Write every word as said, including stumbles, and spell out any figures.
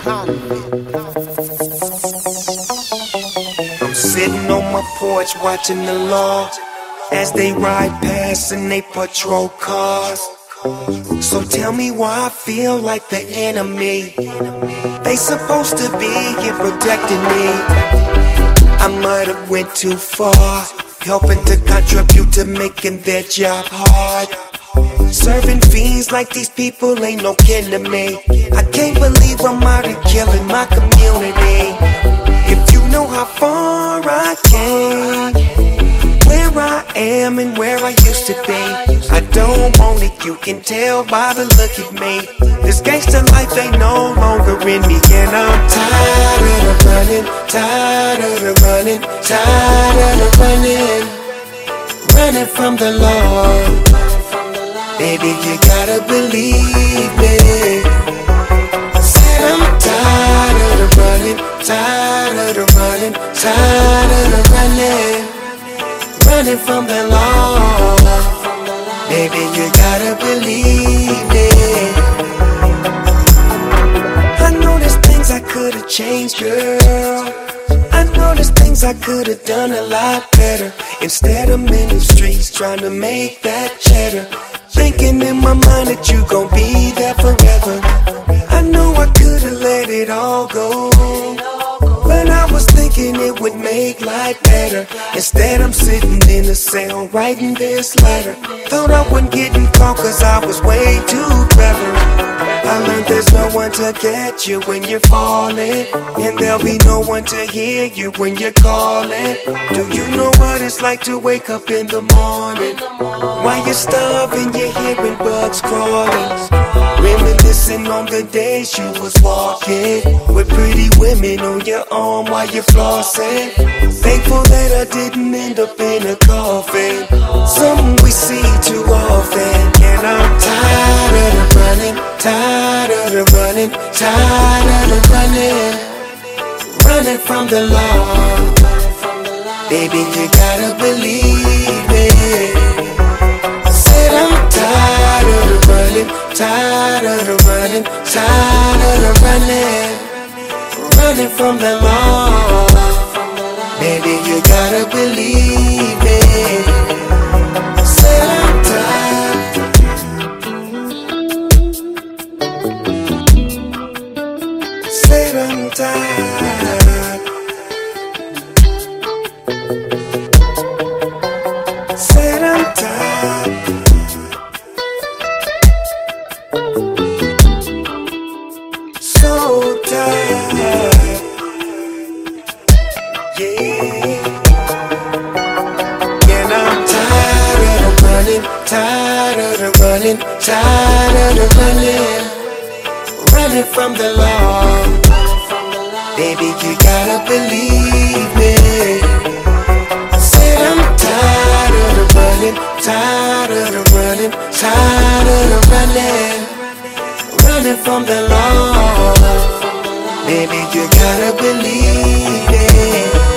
I'm sitting on my porch watching the law as they ride past in they patrol cars. So tell me why I feel like the enemy. They supposed to be here protecting me. I might have went too far, helping to contribute to making their job hard. Serving fiends like these people ain't no kin to me. I can't believe I'm out here killing my community. If you know how far I came, where I am and where I used to be, I don't want it, you can tell by the look at me. This gangster life ain't no longer in me, and I'm tired of the running, tired of the running, tired of the running, running from the law. Baby, you gotta believe me. Said I'm tired of the running, tired of the running, tired of the running, running from the law. Baby, you gotta believe me. I know there's things I could've changed, girl. I know there's things I could've done a lot better. Instead I'm in the streets trying to make that cheddar, thinking in my mind that you gon' be there forever. I know I could've let it all go, but I was thinking it would make life better. Instead I'm sitting in a cell writing this letter. Thought I wasn't getting caught cause I was way too clever. I learned there's no one to catch you when you're falling, and there'll be no one to hear you when you're calling. Do you know what it's like to wake up in the morning while you're starving, you're hearing bugs crawling, reminiscing on the days you was walking with pretty women on your arm while you're flossing. Thankful that I didn't end up in a coffin, something we see too often. And I'm tired of the running, tired of the running, tired of the running, running from the law. Baby, you gotta believe it. Said I'm tired of the running, tired of the running, tired of the running, running from the law. Baby, you gotta believe it. Said I'm tired. Said I'm tired. Said I'm tired. So tired. Yeah. And I'm tired of the running, tired of the running, tired of the running, running from the law. Baby, you gotta believe me. Said I'm tired of the running, tired of the running, tired of the running, running from the law. Baby, you gotta believe it.